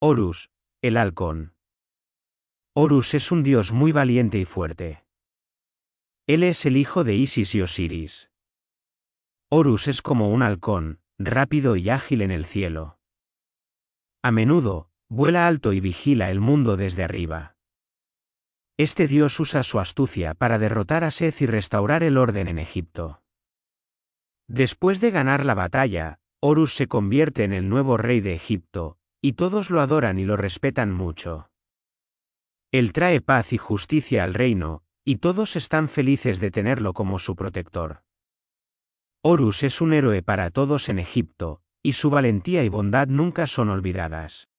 Horus, el halcón. Horus es un dios muy valiente y fuerte. Él es el hijo de Isis y Osiris. Horus es como un halcón, rápido y ágil en el cielo. A menudo, vuela alto y vigila el mundo desde arriba. Este dios usa su astucia para derrotar a Seth y restaurar el orden en Egipto. Después de ganar la batalla, Horus se convierte en el nuevo rey de Egipto, y todos lo adoran y lo respetan mucho. Él trae paz y justicia al reino, y todos están felices de tenerlo como su protector. Horus es un héroe para todos en Egipto, y su valentía y bondad nunca son olvidadas.